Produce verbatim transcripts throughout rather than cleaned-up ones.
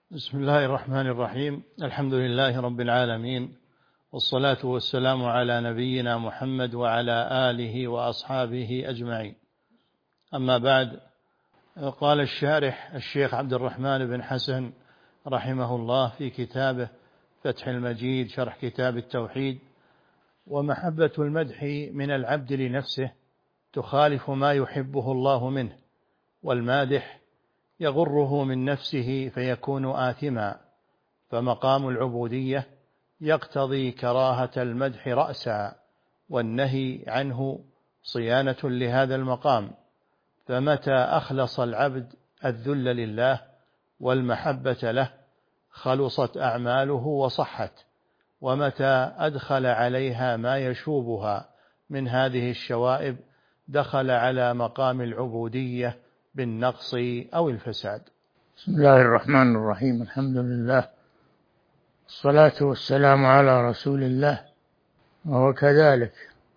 بسم الله الرحمن الرحيم. الحمد لله رب العالمين، والصلاة والسلام على نبينا محمد وعلى آله وأصحابه أجمعين. أما بعد، قال الشارح الشيخ عبد الرحمن بن حسن رحمه الله في كتابه فتح المجيد شرح كتاب التوحيد: ومحبة المدح من العبد لنفسه تخالف ما يحبه الله منه، والمادح يغره من نفسه فيكون آثما، فمقام العبودية يقتضي كراهة المدح رأسا، والنهي عنه صيانة لهذا المقام. فمتى أخلص العبد الذل لله والمحبة له خلصت أعماله وصحت، ومتى أدخل عليها ما يشوبها من هذه الشوائب دخل على مقام العبودية بالنقص أو الفساد. بسم الله الرحمن الرحيم. الحمد لله، الصلاة والسلام على رسول الله. وهو كذلك،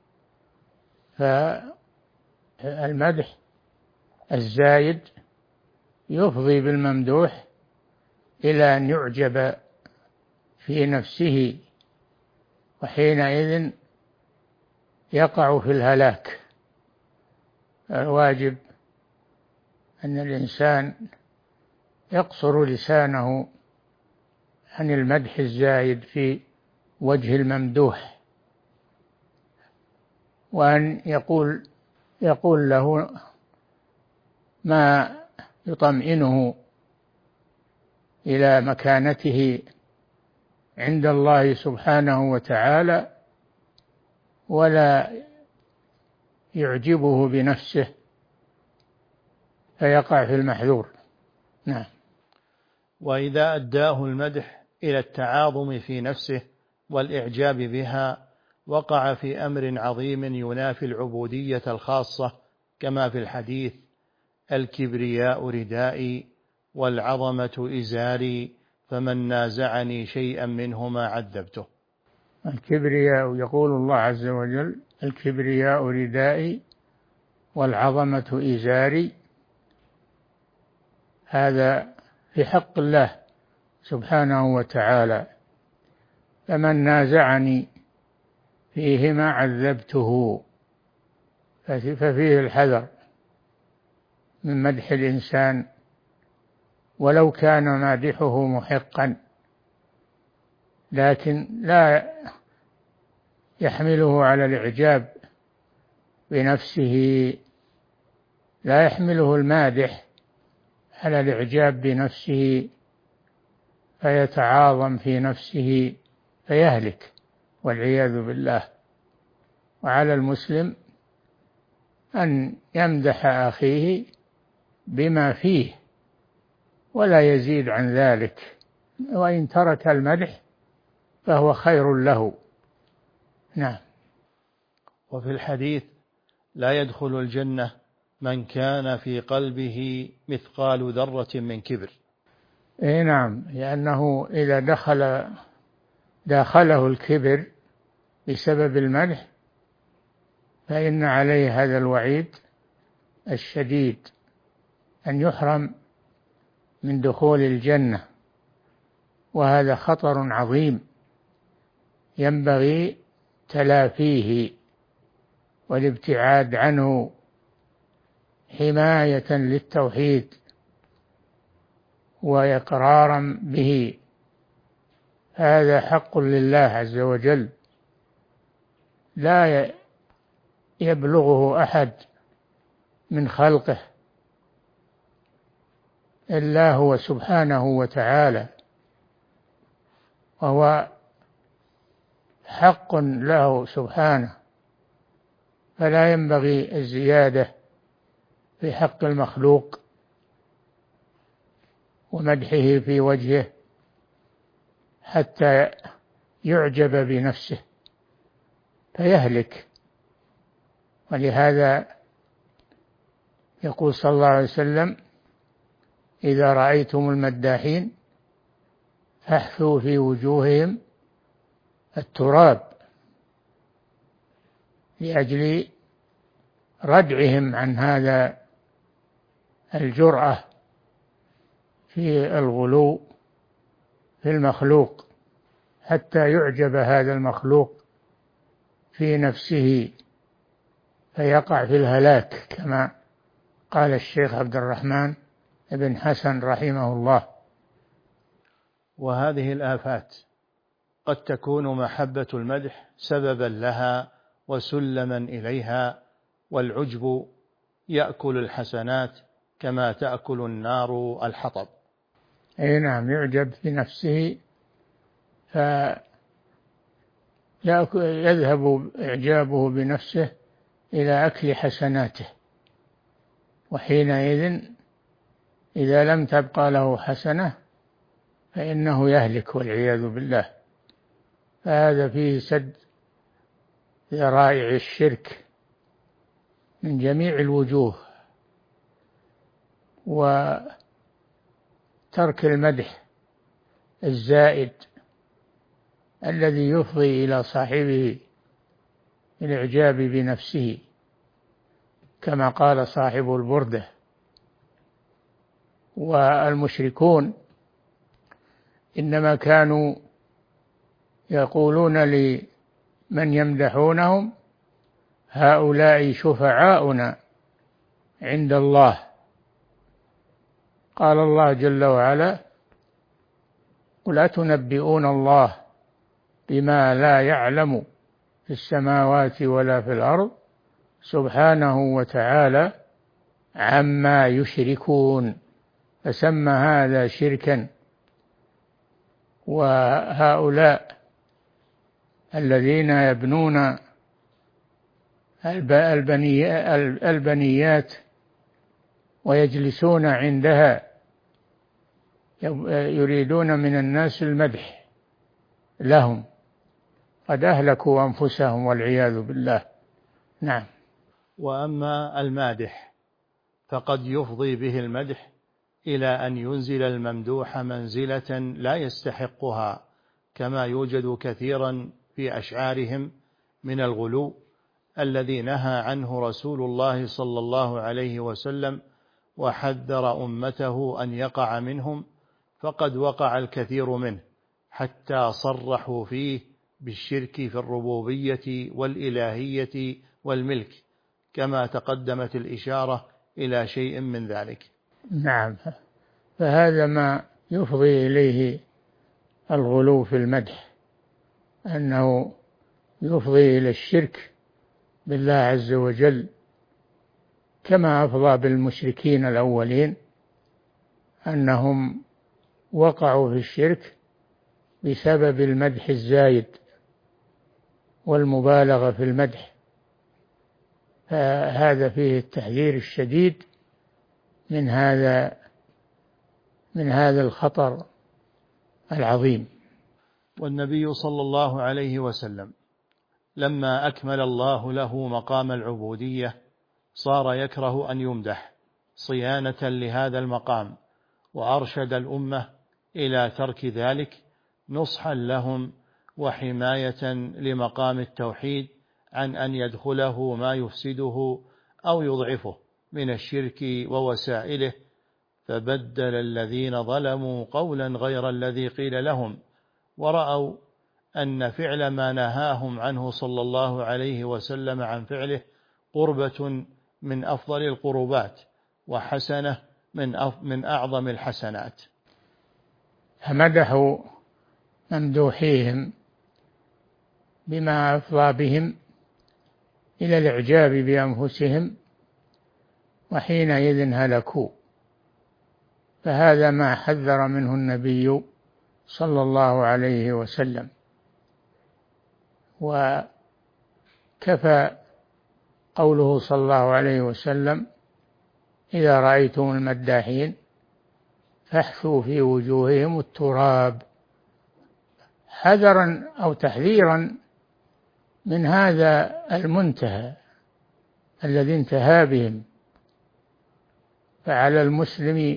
فالمدح الزايد يفضي بالممدوح إلى أن يعجب في نفسه، وحينئذ يقع في الهلاك. الواجب أن الإنسان يقصر لسانه عن المدح الزايد في وجه الممدوح، وأن يقول يقول له ما يطمئنه إلى مكانته عند الله سبحانه وتعالى، ولا يعجبه بنفسه فيقع في المحذور. نعم. وإذا أداه المدح إلى التعاظم في نفسه والإعجاب بها وقع في أمر عظيم ينافي العبودية الخاصة، كما في الحديث: الكبرياء ردائي والعظمة إزاري، فمن نازعني شيئا منهما عذبته. الكبرياء، يقول الله عز وجل: الكبرياء ردائي والعظمة إزاري. هذا في حق الله سبحانه وتعالى: فمن نازعني فيهما عذبته. ففيه الحذر من مدح الإنسان ولو كان مادحه محقا، لكن لا يحمله على الإعجاب بنفسه، لا يحمله المادح على الإعجاب بنفسه فيتعاظم في نفسه فيهلك والعياذ بالله. وعلى المسلم أن يمدح أخيه بما فيه ولا يزيد عن ذلك، وإن ترك المدح فهو خير له. نعم. وفي الحديث: لا يدخل الجنة من كان في قلبه مثقال ذرة من كبر. إيه نعم، لأنه إذا دخل داخله الكبر بسبب المدح فإن عليه هذا الوعيد الشديد، أن يحرم من دخول الجنة، وهذا خطر عظيم ينبغي تلافيه والابتعاد عنه حماية للتوحيد وإقرارا به. هذا حق لله عز وجل، لا يبلغه أحد من خلقه إلا هو سبحانه وتعالى، وهو حق له سبحانه، فلا ينبغي الزيادة في حق المخلوق ومدحه في وجهه حتى يعجب بنفسه فيهلك. ولهذا يقول صلى الله عليه وسلم: إذا رأيتم المداحين فاحثوا في وجوههم التراب، لأجل ردعهم عن هذا الجرأة في الغلو في المخلوق حتى يعجب هذا المخلوق في نفسه فيقع في الهلاك، كما قال الشيخ عبد الرحمن بن حسن رحمه الله. وهذه الآفات قد تكون محبة المدح سببا لها وسلما إليها، والعجب يأكل الحسنات كما تأكل النار الحطب. أي نعم، يعجب في نفسه فيذهب إعجابه بنفسه إلى أكل حسناته، وحينئذ إذا لم تبقى له حسنة فإنه يهلك والعياذ بالله. فهذا فيه سد ذرائع الشرك من جميع الوجوه، وترك المدح الزائد الذي يفضي إلى صاحبه الإعجاب بنفسه، كما قال صاحب البردة. والمشركون إنما كانوا يقولون لمن يمدحونهم: هؤلاء شفعاؤنا عند الله. قال الله جل وعلا: قل أتنبئون الله بما لا يعلم في السماوات ولا في الأرض سبحانه وتعالى عما يشركون. فسمى هذا شركا. وهؤلاء الذين يبنون البنيات ويجلسون عندها يريدون من الناس المدح لهم، قد أهلكوا أنفسهم والعياذ بالله. نعم. وأما المادح فقد يفضي به المدح إلى أن ينزل الممدوح منزلة لا يستحقها، كما يوجد كثيرا في أشعارهم من الغلو الذي نهى عنه رسول الله صلى الله عليه وسلم وحذر أمته أن يقع منهم، فقد وقع الكثير منه حتى صرحوا فيه بالشرك في الربوبية والإلهية والملك، كما تقدمت الإشارة إلى شيء من ذلك. نعم، فهذا ما يفضي إليه الغلو في المدح، أنه يفضي إلى الشرك بالله عز وجل، كما أفضى بالمشركين الأولين أنهم وقعوا في الشرك بسبب المدح الزايد والمبالغة في المدح. فهذا فيه التحذير الشديد من هذا من هذا الخطر العظيم. والنبي صلى الله عليه وسلم لما أكمل الله له مقام العبودية صار يكره أن يمدح صيانة لهذا المقام، وأرشد الأمة إلى ترك ذلك نصحا لهم وحماية لمقام التوحيد عن أن يدخله ما يفسده أو يضعفه من الشرك ووسائله. فبدل الذين ظلموا قولا غير الذي قيل لهم، ورأوا أن فعل ما نهاهم عنه صلى الله عليه وسلم عن فعله قربة من أفضل القربات وحسنة من من أعظم الحسنات. فمدحوا ممدوحيهم بما أفضى بهم إلى الإعجاب بأنفسهم، وحينئذ هلكوا. فهذا ما حذر منه النبي صلى الله عليه وسلم. وكفى قوله صلى الله عليه وسلم: إذا رأيتم المداحين فاحثوا في وجوههم التراب، حذرا أو تحذيرا من هذا المنتهى الذي انتهى بهم. فعلى المسلم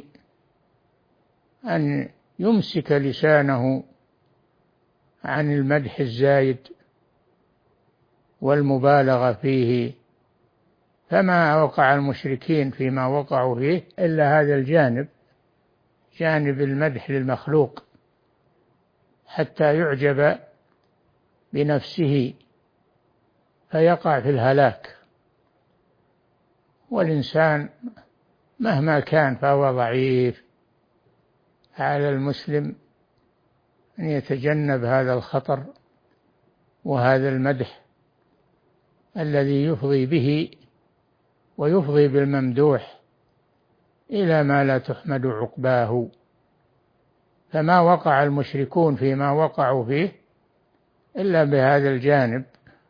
أن يمسك لسانه عن المدح الزايد والمبالغة فيه، فما وقع المشركين فيما وقعوا فيه إلا هذا الجانب، جانب المدح للمخلوق حتى يعجب بنفسه فيقع في الهلاك. والإنسان مهما كان فهو ضعيف. على المسلم أن يتجنب هذا الخطر وهذا المدح الذي يفضي به ويفضي بالممدوح إلى ما لا تحمد عقباه. فما وقع المشركون فيما وقعوا فيه إلا بهذا الجانب،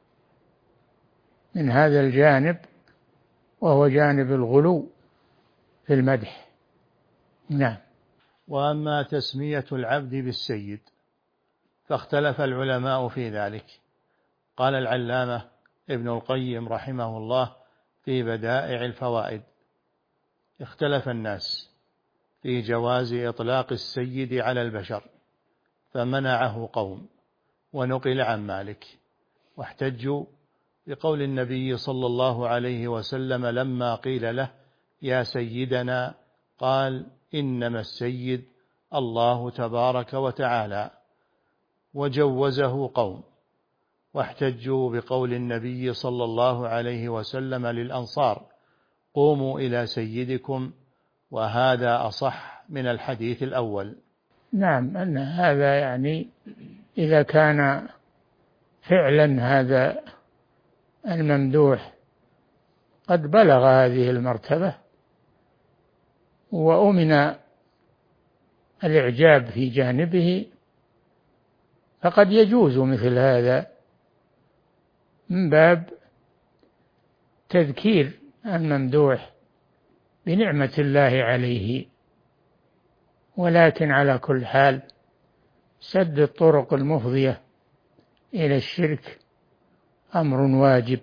من هذا الجانب، وهو جانب الغلو في المدح. نعم. وأما تسمية العبد بالسيد فاختلف العلماء في ذلك. قال العلامة ابن القيم رحمه الله في بدائع الفوائد: اختلف الناس في جواز إطلاق السيد على البشر، فمنعه قوم، ونقل عن مالك، واحتجوا بقول النبي صلى الله عليه وسلم لما قيل له يا سيدنا قال إنما السيد الله تبارك وتعالى، وجوزه قوم، واحتجوا بقول النبي صلى الله عليه وسلم للأنصار قوموا إلى سيدكم، وهذا أصح من الحديث الأول. نعم، أن هذا يعني إذا كان فعلا هذا الممدوح قد بلغ هذه المرتبة وأمن الإعجاب في جانبه، فقد يجوز مثل هذا من باب تذكير الممدوح بنعمة الله عليه. ولكن على كل حال سد الطرق المفضية إلى الشرك أمر واجب،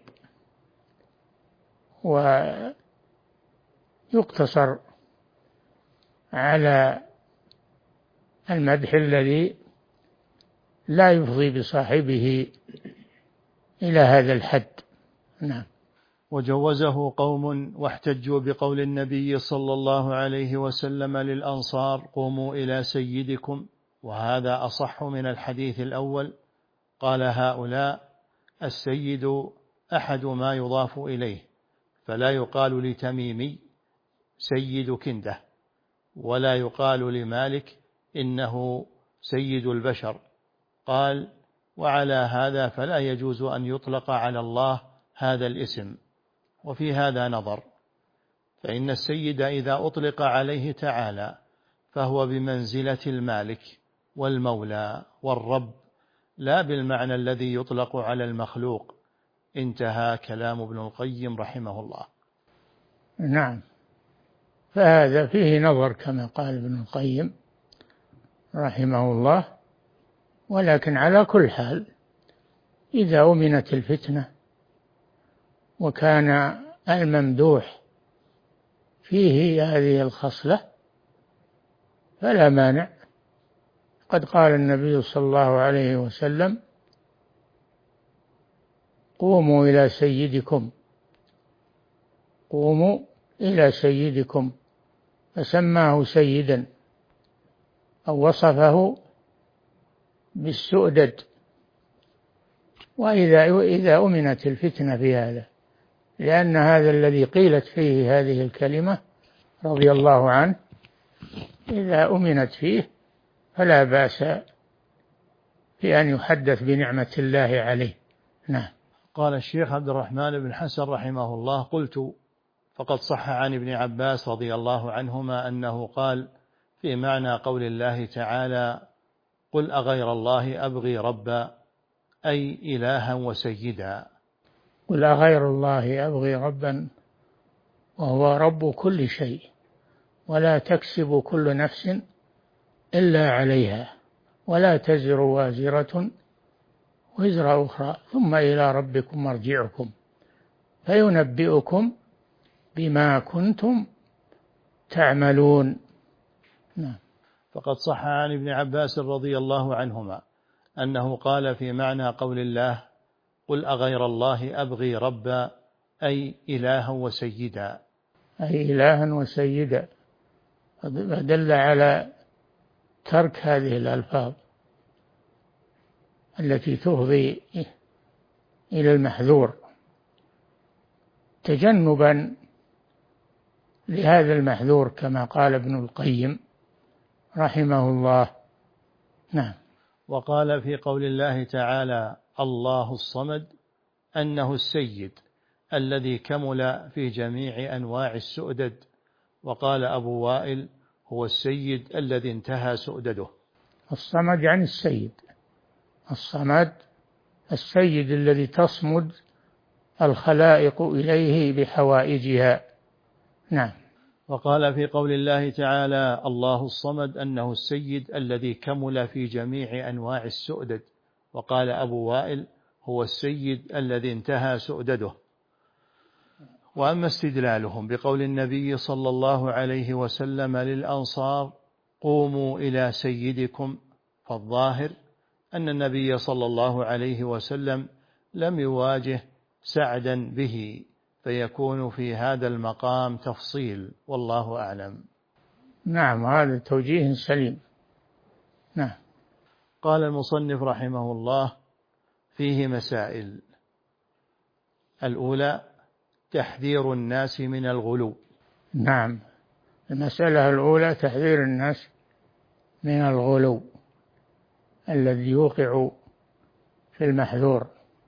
ويقتصر على المدح الذي لا يفضي بصاحبه إلى هذا الحد. نعم. وجوزه قوم واحتجوا بقول النبي صلى الله عليه وسلم للأنصار قوموا إلى سيدكم، وهذا أصح من الحديث الأول. قال هؤلاء السيد أحد ما يضاف إليه، فلا يقال لتميمي سيد كنده، ولا يقال لمالك إنه سيد البشر. قال وعلى هذا فلا يجوز أن يطلق على الله هذا الاسم. وفي هذا نظر، فإن السيد إذا أطلق عليه تعالى فهو بمنزلة المالك والمولى والرب، لا بالمعنى الذي يطلق على المخلوق. انتهى كلام ابن القيم رحمه الله. نعم، فهذا فيه نظر كما قال ابن القيم رحمه الله. ولكن على كل حال إذا أمنت الفتنة وكان الممدوح فيه هذه الخصلة فلا مانع. قد قال النبي صلى الله عليه وسلم قوموا إلى سيدكم، قوموا إلى سيدكم، فسماه سيدا أو وصفه بالسؤدد. وإذا إذا أمنت الفتنة في هذا، لأن هذا الذي قيلت فيه هذه الكلمة رضي الله عنه إذا أمنت فيه فلا بأس في أن يحدث بنعمة الله عليه. نعم. قال الشيخ عبد الرحمن بن حسن رحمه الله: قلت فقد صح عن ابن عباس رضي الله عنهما أنه قال في معنى قول الله تعالى قل أغير الله أبغي ربا، أي إلها وسيدا. قل أغير الله أبغي ربا وهو رب كل شيء، ولا تكسب كل نفس إلا عليها، ولا تزر وازرة وزر أخرى، ثم إلى ربكم مرجعكم فينبئكم بما كنتم تعملون. نعم. فقد صح عن ابن عباس رضي الله عنهما أنه قال في معنى قول الله قل أغير الله أبغي ربا، أي إلها وسيدا، أي إلها وسيدا، دل على ترك هذه الألفاظ التي تفضي إلى المحذور، تجنبا لهذا المحذور كما قال ابن القيم رحمه الله. نعم. وقال في قول الله تعالى الله الصمد أنه السيد الذي كمل في جميع أنواع السؤدد، وقال أبو وائل هو السيد الذي انتهى سؤدده. الصمد يعني السيد، الصمد السيد الذي تصمد الخلائق إليه بحوائجها. نعم. وقال في قول الله تعالى الله الصمد أنه السيد الذي كمل في جميع أنواع السؤدد، وقال أبو وائل هو السيد الذي انتهى سؤدده. وأما استدلالهم بقول النبي صلى الله عليه وسلم للأنصار قوموا إلى سيدكم، فالظاهر أن النبي صلى الله عليه وسلم لم يواجه سعدا به، فيكون في هذا المقام تفصيل، والله أعلم. نعم، هذا توجيه سليم. نعم. قال المصنف رحمه الله فيه مسائل. الأولى تحذير الناس من الغلو. نعم، المسألة الأولى تحذير الناس من الغلو الذي يوقع في المحذور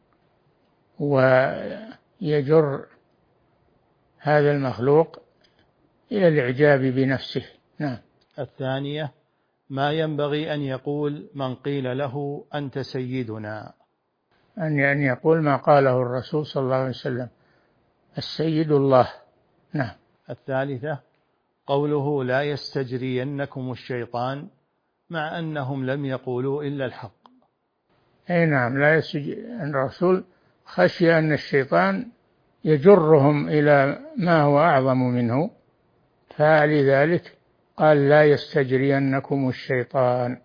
ويجر هذا المخلوق إلى الإعجاب بنفسه. نعم. الثانية ما ينبغي أن يقول من قيل له أنت سيدنا، أن يقول ما قاله الرسول صلى الله عليه وسلم السيد الله. نعم. الثالثة قوله لا يستجرينكم الشيطان، مع أنهم لم يقولوا إلا الحق. أي نعم، لا يستجري الرسول خشي أن الشيطان يجرهم إلى ما هو أعظم منه، فلذلك قال لا يستجرينكم الشيطان.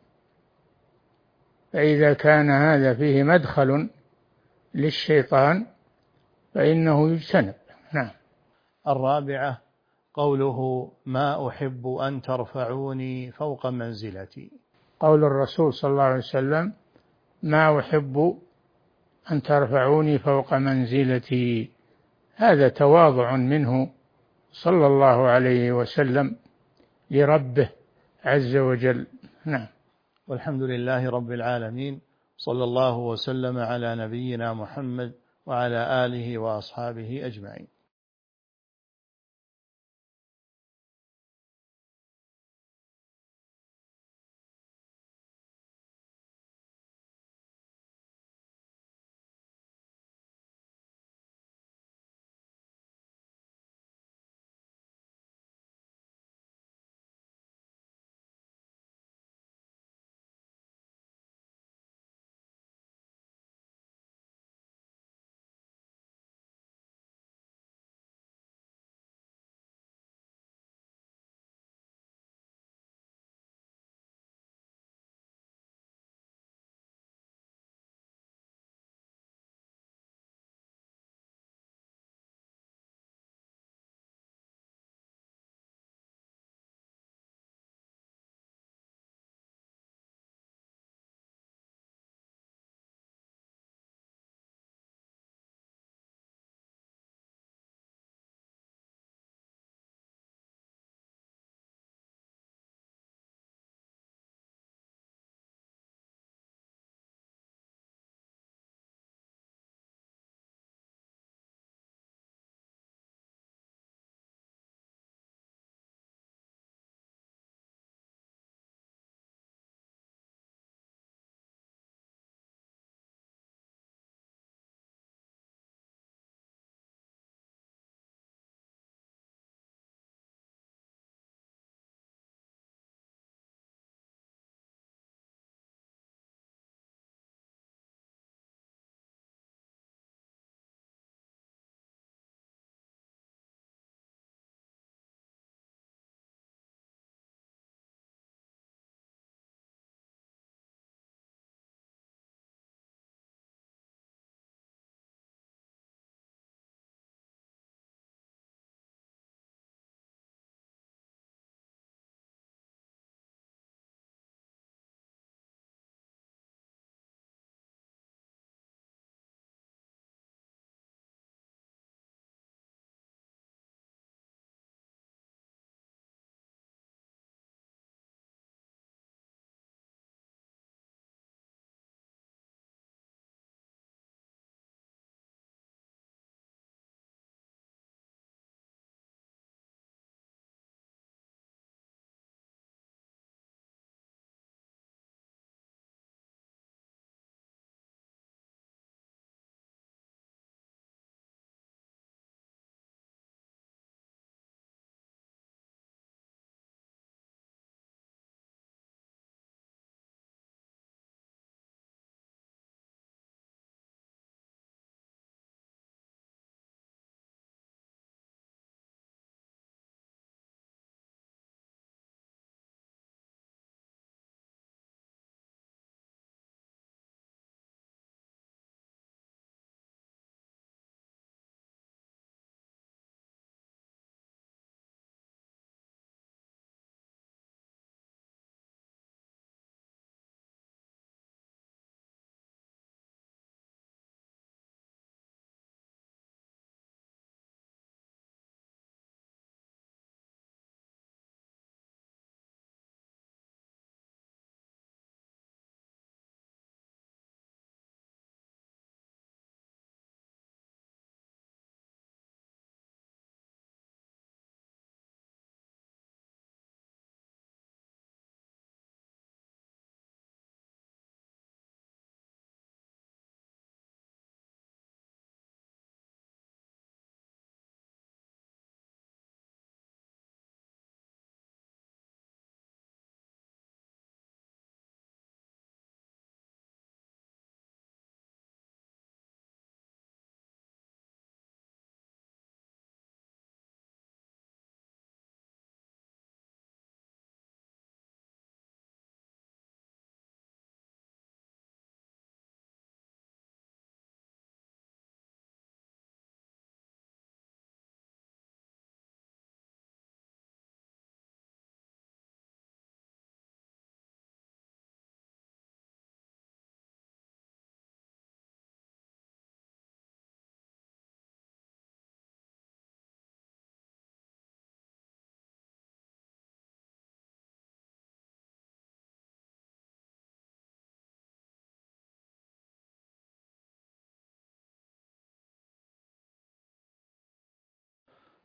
فإذا كان هذا فيه مدخل للشيطان فإنه يجتنب. نعم. الرابعة قوله ما أحب أن ترفعوني فوق منزلتي. قول الرسول صلى الله عليه وسلم ما أحب أن ترفعوني فوق منزلتي، هذا تواضع منه صلى الله عليه وسلم لربه عز وجل. نعم. والحمد لله رب العالمين، صلى الله وسلم على نبينا محمد وعلى آله وأصحابه أجمعين.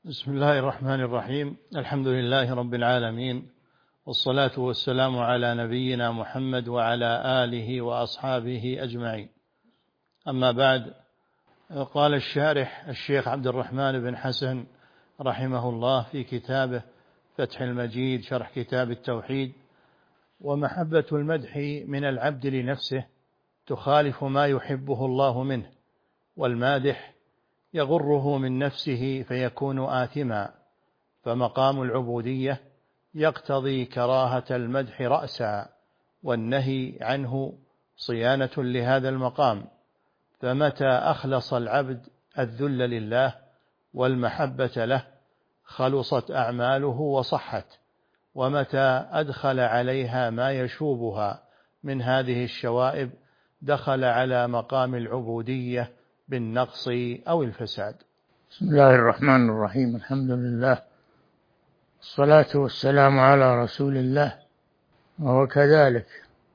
بسم الله الرحمن الرحيم. الحمد لله رب العالمين، والصلاة والسلام على نبينا محمد وعلى آله وأصحابه أجمعين. أما بعد، قال الشارح الشيخ عبد الرحمن بن حسن رحمه الله في كتابه فتح المجيد شرح كتاب التوحيد: ومحبة المدح من العبد لنفسه تخالف ما يحبه الله منه، والمادح يغره من نفسه فيكون آثما، فمقام العبودية يقتضي كراهة المدح رأسا، والنهي عنه صيانة لهذا المقام. فمتى أخلص العبد الذل لله والمحبة له خلصت أعماله وصحت، ومتى أدخل عليها ما يشوبها من هذه الشوائب دخل على مقام العبودية بالنقص أو الفساد. بسم الله الرحمن الرحيم. الحمد لله، الصلاة والسلام على رسول الله. وهو كذلك،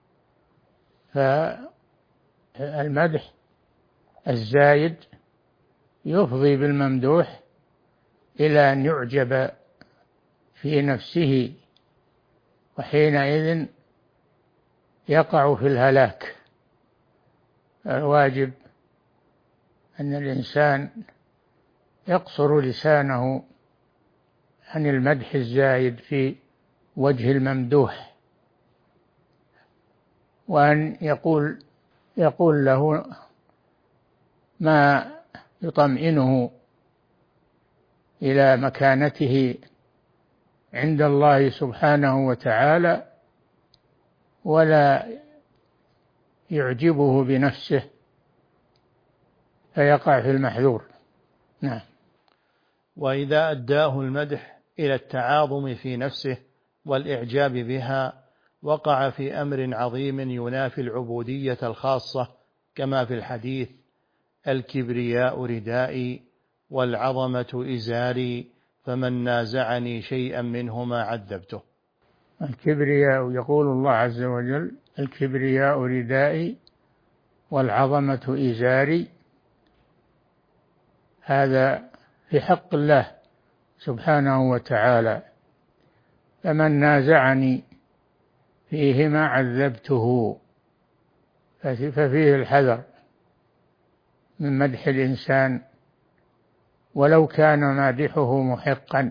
فالمدح الزايد يفضي بالممدوح إلى أن يعجب في نفسه، وحينئذ يقع في الهلاك. الواجب أن الإنسان يقصر لسانه عن المدح الزايد في وجه الممدوح، وأن يقول يقول له ما يطمئنه إلى مكانته عند الله سبحانه وتعالى، ولا يعجبه بنفسه فيقع في المحذور. نعم. وإذا أداه المدح إلى التعاظم في نفسه والإعجاب بها وقع في أمر عظيم ينافي العبودية الخاصة، كما في الحديث: الكبرياء ردائي والعظمة إزاري، فمن نازعني شيئا منهما عذبته. الكبرياء، يقول الله عز وجل: الكبرياء ردائي والعظمة إزاري. هذا في حق الله سبحانه وتعالى، فمن نازعني فيهما عذبته. ففيه الحذر من مدح الإنسان ولو كان مادحه محقا،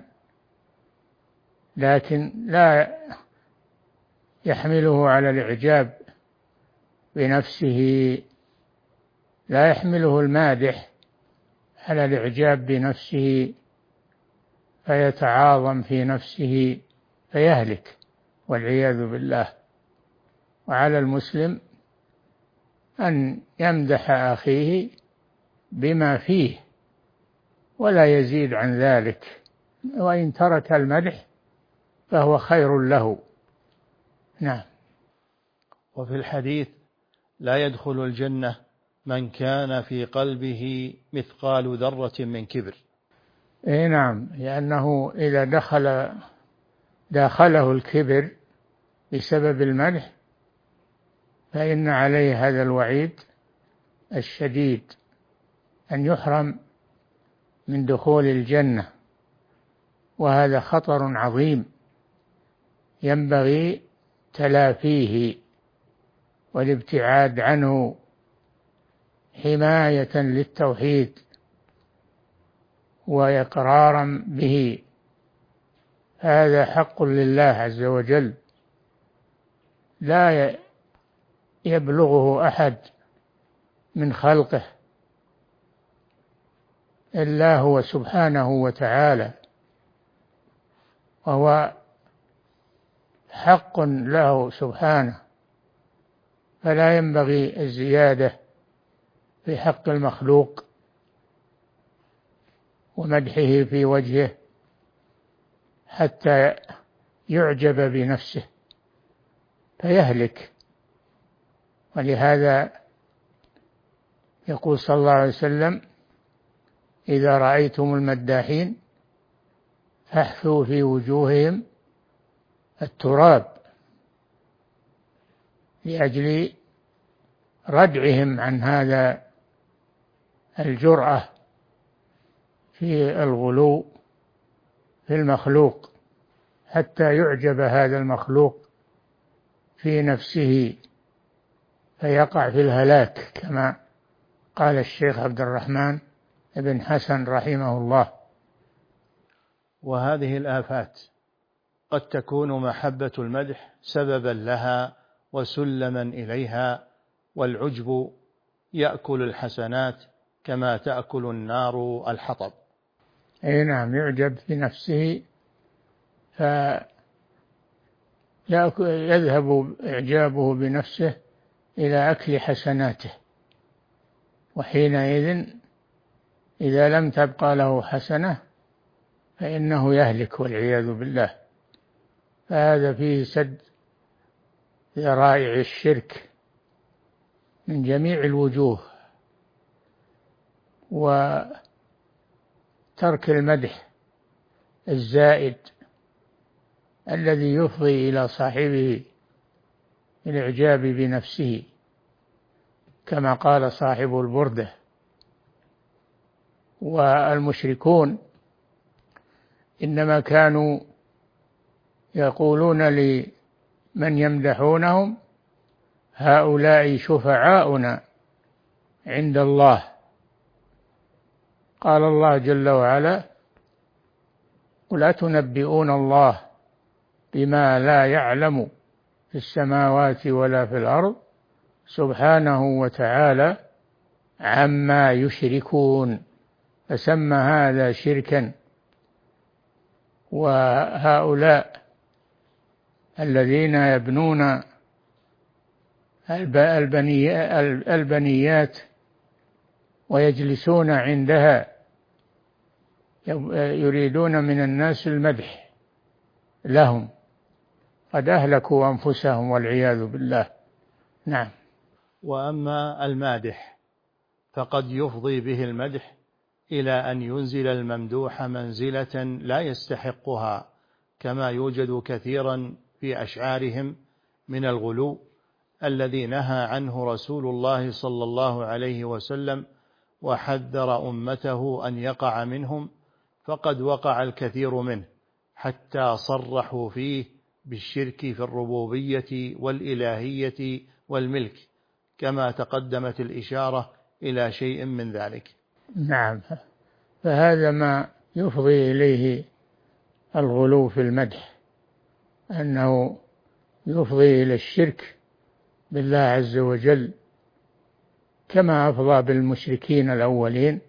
لكن لا يحمله على الإعجاب بنفسه، لا يحمله المادح على الإعجاب بنفسه فيتعاظم في نفسه فيهلك والعياذ بالله. وعلى المسلم أن يمدح أخيه بما فيه ولا يزيد عن ذلك، وإن ترك المدح فهو خير له. نعم. وفي الحديث: لا يدخل الجنة من كان في قلبه مثقال ذرة من كبر. إيه نعم، لأنه إذا دخل داخله الكبر بسبب المدح فإن عليه هذا الوعيد الشديد، أن يحرم من دخول الجنة، وهذا خطر عظيم ينبغي تلافيه والابتعاد عنه حماية للتوحيد وإقرارا به. هذا حق لله عز وجل، لا يبلغه أحد من خلقه إلا هو سبحانه وتعالى، وهو حق له سبحانه، فلا ينبغي الزيادة في حق المخلوق ومدحه في وجهه حتى يعجب بنفسه فيهلك. ولهذا يقول صلى الله عليه وسلم: إذا رأيتم المداحين فاحثوا في وجوههم التراب، لأجل ردعهم عن هذا الجرأة في الغلو في المخلوق حتى يعجب هذا المخلوق في نفسه فيقع في الهلاك، كما قال الشيخ عبد الرحمن بن حسن رحمه الله. وهذه الآفات قد تكون محبة المدح سببا لها وسلما إليها، والعجب يأكل الحسنات كما تأكل النار الحطب. أي نعم، يعجب بنفسه فيذهب إعجابه بنفسه إلى أكل حسناته، وحينئذ إذا لم تبقى له حسنة فإنه يهلك والعياذ بالله. فهذا فيه سد ذرائع الشرك من جميع الوجوه، وترك المدح الزائد الذي يفضي إلى صاحبه الإعجاب بنفسه، كما قال صاحب البردة. والمشركون إنما كانوا يقولون لمن يمدحونهم: هؤلاء شفعاؤنا عند الله. قال الله جل وعلا: قل أتنبئون الله بما لا يعلم في السماوات ولا في الأرض سبحانه وتعالى عما يشركون. فسمى هذا شركا. وهؤلاء الذين يبنون البنيات ويجلسون عندها يريدون من الناس المدح لهم، قد أهلكوا أنفسهم والعياذ بالله. نعم. وأما المادح فقد يفضي به المدح إلى أن ينزل الممدوح منزلة لا يستحقها، كما يوجد كثيرا في أشعارهم من الغلو الذي نهى عنه رسول الله صلى الله عليه وسلم وحذر أمته أن يقع منهم، فقد وقع الكثير منه حتى صرحوا فيه بالشرك في الربوبية والإلهية والملك، كما تقدمت الإشارة إلى شيء من ذلك. نعم، فهذا ما يفضي إليه الغلو في المدح، أنه يفضي إلى الشرك بالله عز وجل، كما أفضى بالمشركين الأولين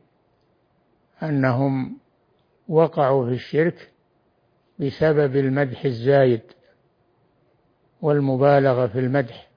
أنهم وقعوا في الشرك بسبب المدح الزايد والمبالغة في المدح.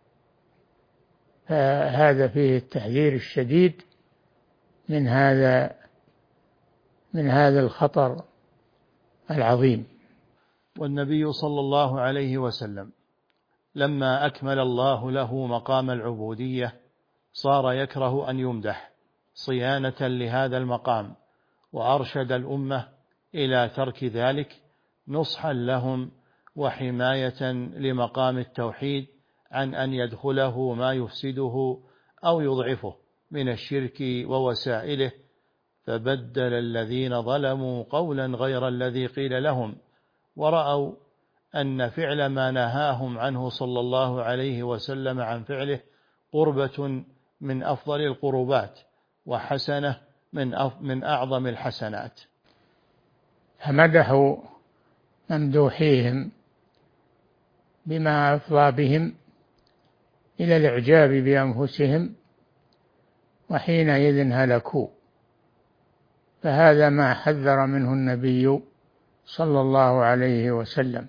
فهذا فيه التحذير الشديد من هذا من هذا الخطر العظيم. والنبي صلى الله عليه وسلم لما أكمل الله له مقام العبودية صار يكره أن يمدح صيانة لهذا المقام، وأرشد الأمة إلى ترك ذلك نصحا لهم وحماية لمقام التوحيد عن أن يدخله ما يفسده أو يضعفه من الشرك ووسائله. فبدل الذين ظلموا قولا غير الذي قيل لهم، ورأوا أن فعل ما نهاهم عنه صلى الله عليه وسلم عن فعله قربة من أفضل القربات وحسنة من من أعظم الحسنات. فمدحوا ممدوحيهم بما أفضى بهم إلى الإعجاب بأنفسهم، وحينئذ هلكوا. فهذا ما حذر منه النبي صلى الله عليه وسلم.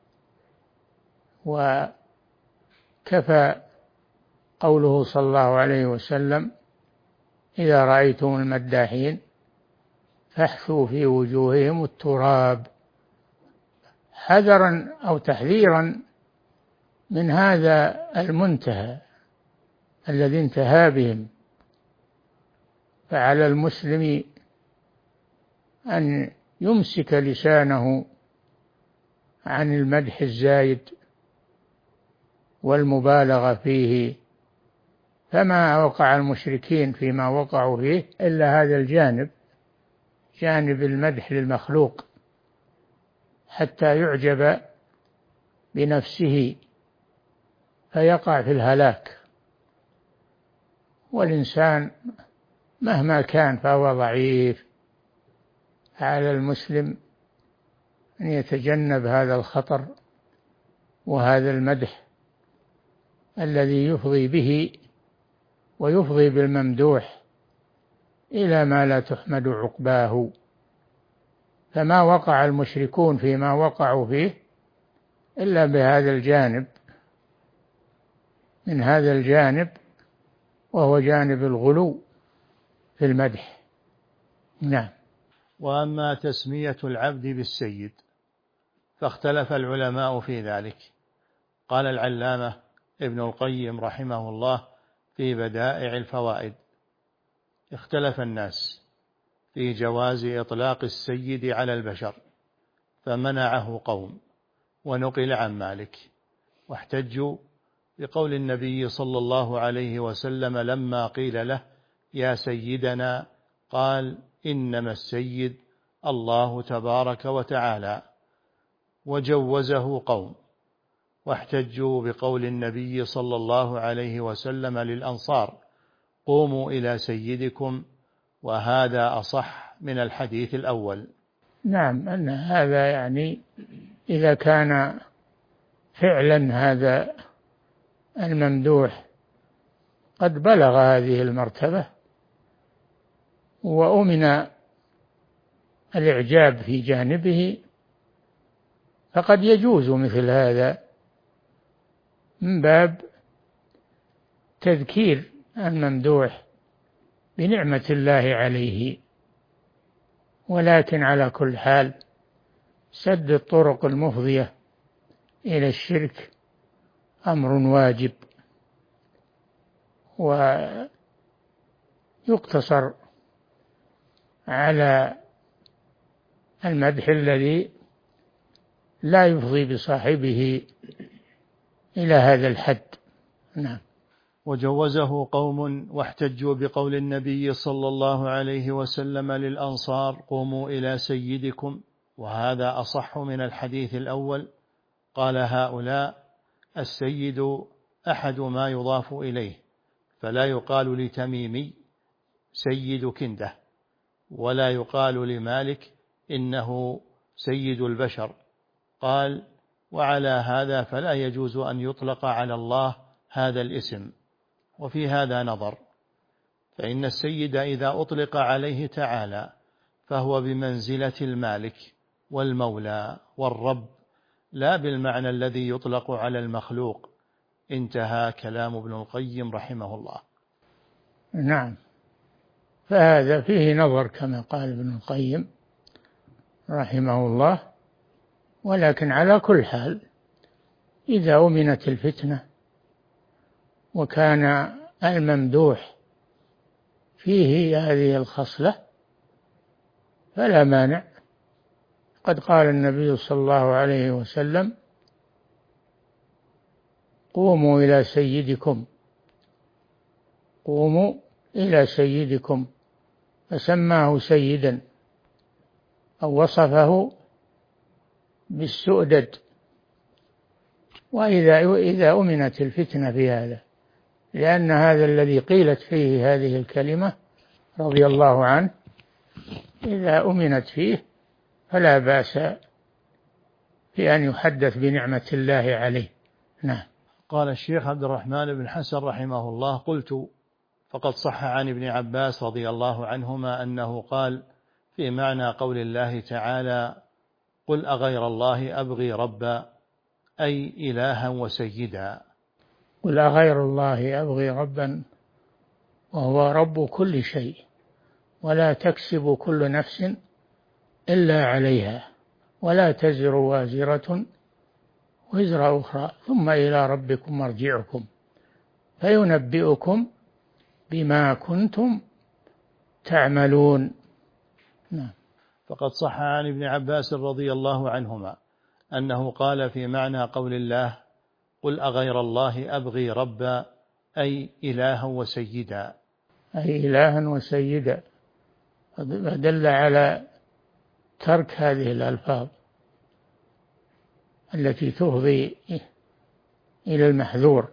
وكفى قوله صلى الله عليه وسلم: إذا رأيتم المداحين فاحثوا في وجوههم التراب، حذرا أو تحذيرا من هذا المنتهى الذي انتهى بهم. فعلى المسلم أن يمسك لسانه عن المدح الزايد والمبالغة فيه، فما وقع المشركين فيما وقعوا فيه إلا هذا الجانب، جانب المدح للمخلوق حتى يعجب بنفسه فيقع في الهلاك. والإنسان مهما كان فهو ضعيف. على المسلم أن يتجنب هذا الخطر وهذا المدح الذي يفضي به ويفضي بالممدوح إلى ما لا تحمد عقباه. فما وقع المشركون فيما وقعوا فيه إلا بهذا الجانب، من هذا الجانب، وهو جانب الغلو في المدح. نعم. وأما تسمية العبد بالسيد فاختلف العلماء في ذلك. قال العلامة ابن القيم رحمه الله في بدائع الفوائد: اختلف الناس في جواز إطلاق السيد على البشر، فمنعه قوم ونقل عن مالك، واحتجوا بقول النبي صلى الله عليه وسلم لما قيل له يا سيدنا قال إنما السيد الله تبارك وتعالى، وجوزه قوم. واحتجوا بقول النبي صلى الله عليه وسلم للأنصار قوموا إلى سيدكم، وهذا أصح من الحديث الأول. نعم، أن هذا يعني إذا كان فعلا هذا الممدوح قد بلغ هذه المرتبة وأمن الإعجاب في جانبه، فقد يجوز مثل هذا من باب تذكير الممدوح بنعمة الله عليه. ولكن على كل حال سد الطرق المفضية إلى الشرك أمر واجب، ويقتصر على المدح الذي لا يفضي بصاحبه إلى هذا الحد. نعم. وجوزه قوم واحتجوا بقول النبي صلى الله عليه وسلم للأنصار قوموا إلى سيدكم، وهذا أصح من الحديث الأول. قال هؤلاء السيد أحد ما يضاف إليه، فلا يقال لتميمي سيد كنده، ولا يقال لمالك إنه سيد البشر. قال وعلى هذا فلا يجوز أن يطلق على الله هذا الاسم. وفي هذا نظر، فإن السيد إذا أطلق عليه تعالى فهو بمنزلة المالك والمولى والرب، لا بالمعنى الذي يطلق على المخلوق. انتهى كلام ابن القيم رحمه الله. نعم، فهذا فيه نظر كما قال ابن القيم رحمه الله. ولكن على كل حال إذا أمنت الفتنة وكان الممدوح فيه هذه الخصلة فلا مانع. قد قال النبي صلى الله عليه وسلم قوموا إلى سيدكم، قوموا إلى سيدكم، فسماه سيدا أو وصفه بالسؤدد. وإذا إذا أمنت الفتنة في هذا، لأن هذا الذي قيلت فيه هذه الكلمة رضي الله عنه إذا أمنت فيه فلا بأس في أن يحدث بنعمة الله عليه. نعم. قال الشيخ عبد الرحمن بن حسن رحمه الله: قلت فقد صح عن ابن عباس رضي الله عنهما أنه قال في معنى قول الله تعالى قل أغير الله أبغي ربا، أي إلها وسيدا. قل أغير الله أبغي ربا وهو رب كل شيء، ولا تكسب كل نفس إلا عليها، ولا تزر وازرة وزر أخرى، ثم إلى ربكم مرجعكم فينبئكم بما كنتم تعملون. نعم. فقد صح عن ابن عباس رضي الله عنهما أنه قال في معنى قول الله قل أغير الله أبغي ربا، أي إلها وسيدا، أي إلها وسيدا، فدل على ترك هذه الألفاظ التي تفضي إلى المحذور،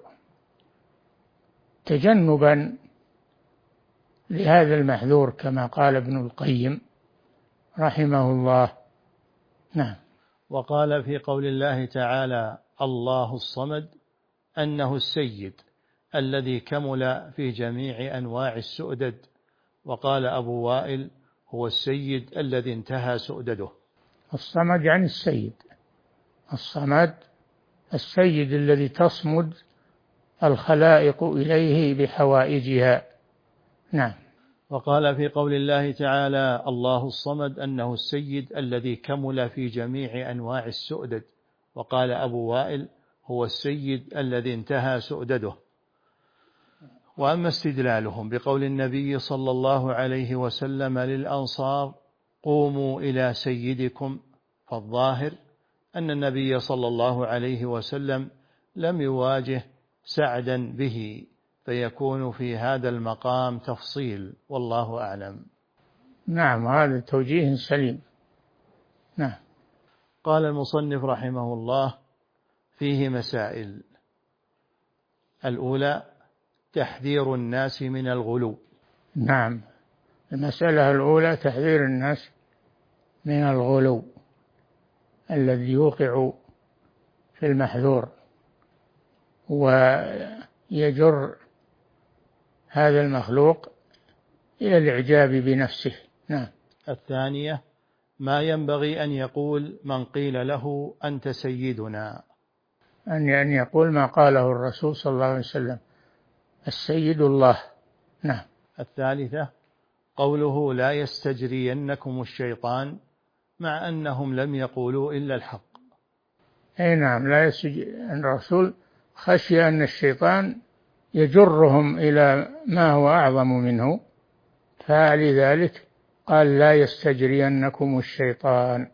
تجنبا لهذا المحذور كما قال ابن القيم رحمه الله. نعم. وقال في قول الله تعالى الله الصمد أنه السيد الذي كمل في جميع أنواع السؤدد، وقال أبو وائل هو السيد الذي انتهى سؤدده. الصمد يعني السيد، الصمد السيد الذي تصمد الخلائق إليه بحوائجها. نعم. وقال في قول الله تعالى الله الصمد أنه السيد الذي كمل في جميع أنواع السؤدد، وقال أبو وائل هو السيد الذي انتهى سؤدده. وأما استدلالهم بقول النبي صلى الله عليه وسلم للأنصار قوموا إلى سيدكم، فالظاهر أن النبي صلى الله عليه وسلم لم يواجه سعدا به، فيكون في هذا المقام تفصيل، والله أعلم. نعم، هذا توجيه سليم. نعم. قال المصنف رحمه الله فيه مسائل. الأولى تحذير الناس من الغلو. نعم، المسألة الأولى تحذير الناس من الغلو الذي يوقع في المحذور ويجر هذا المخلوق إلى الإعجاب بنفسه. نعم. الثانية ما ينبغي أن يقول من قيل له أنت سيدنا، أن يقول ما قاله الرسول صلى الله عليه وسلم السيد الله. نعم. الثالثة قوله لا يستجرينكم الشيطان، مع أنهم لم يقولوا إلا الحق. أي نعم، لا يستجري الرسول خشي أن الشيطان يجرهم إلى ما هو أعظم منه، فلذلك قال لا يستجرينكم الشيطان.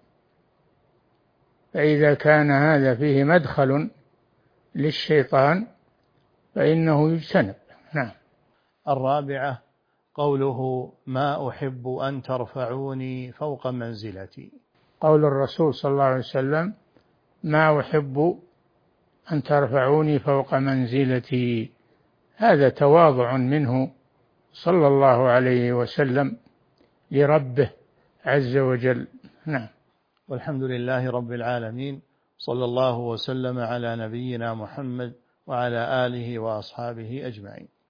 فإذا كان هذا فيه مدخل للشيطان فإنه يجتنب. نعم. الرابعة قوله ما أحب أن ترفعوني فوق منزلتي. قول الرسول صلى الله عليه وسلم ما أحب أن ترفعوني فوق منزلتي، هذا تواضع منه صلى الله عليه وسلم لربه عز وجل. نعم. والحمد لله رب العالمين، صلى الله وسلم على نبينا محمد وعلى آله وأصحابه أجمعين.